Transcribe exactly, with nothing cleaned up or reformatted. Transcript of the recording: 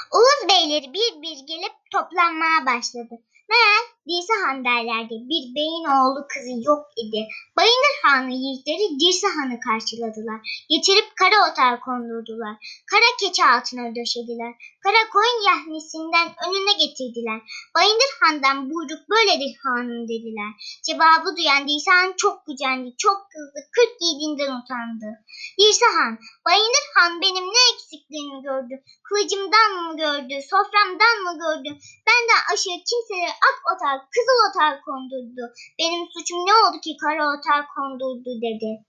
Oğuz beyleri bir bir gelip toplanmaya başladı. Meğer Dirse Han derlerdi bir beyin oğlu kızı yok idi. Bayındır Han'ı yiğitleri Dirse Han'ı karşıladılar. Getirip kara otağa kondurdular. Kara keçi altına döşediler. Kara koyun yahnisinden önüne getirdiler. Bayındır Han'dan buyruk böyledir hanım dediler. Cevabı duyan Dirse Han çok gücendi, çok kızdı, kırk yiğidinden utandı. Dirse Han, Bayındır Han benim ne eksikliğimi gördü? Kılıcımdan mı gördü, soframdan mı gördü? Benden aşağı kimseleri ak otağa, kızıl otağa kondurdu. Benim suçum ne oldu ki kara otağa kondurdu dedi.